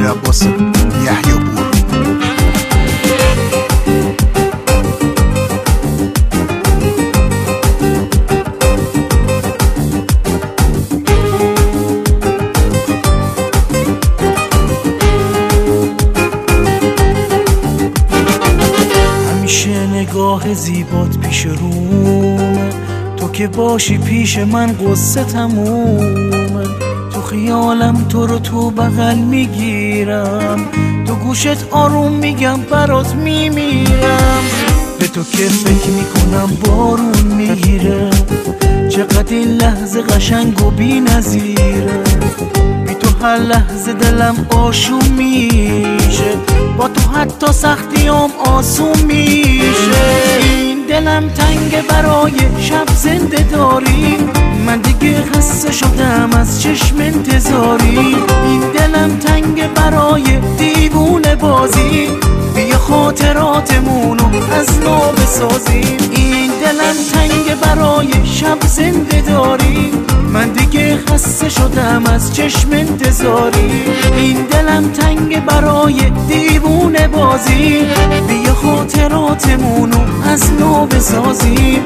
عباس یحیی پور. همیشه نگاه زیبات پیش رومه، تو که باشی پیش من قصه تمومه. تو خیالم تو رو تو بغل میگیرم، تو گوشت آروم میگم برات میمیرم. به تو که فکر میکنم بارون میگیره، چقدر این لحظه قشنگ و بی نظیره. بی تو هر لحظه دلم آشوم میشه، با تو حتی سختیام آسون میشه. این دلم تنگ برای شب زنده داری، من دیگه خسته شدم از چشم انتظاری. این دلم تنگ برای دیوونه بازی، بیا خاطراتمونو از نو بسازیم. این دلم تنگ برای شب زنده داری، من دیگه خسته شدم از چشم انتظاری. این دلم تنگ برای دیوونه بازی، بیا خاطراتمونو از نو بسازیم.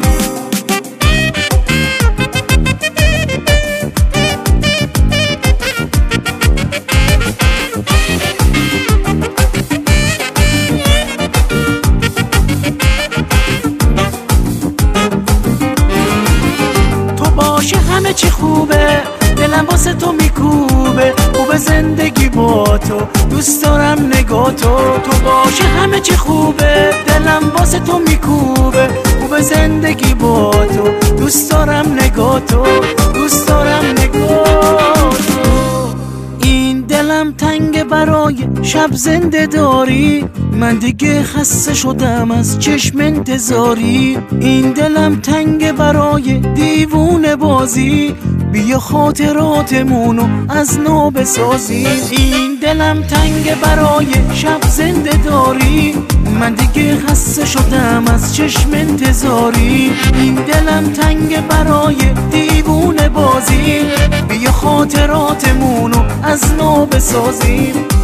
همه چی خوبه، دلم واسه تو میکوبه. خوبه زندگی با تو، دوست دارم نگاه تو. تو باشه همه چی خوبه، دلم واسه تو میکوبه. خوبه زندگی با تو، دوست دارم نگاه تو، دوست دارم نگاه تو. این دلم تنگ برای شب زنده داری، من دیگه خسته شدم از چشم انتظاری. این دلم تنگ برای دیوونه بازی، بیا خاطراتمونو از نو بسازیم. این دلم تنگ برای شب زنده داری، من دیگه خسته شدم از چشم انتظاری. این دلم تنگ برای دیوونه بازی، بیا خاطراتمونو از نو بسازیم.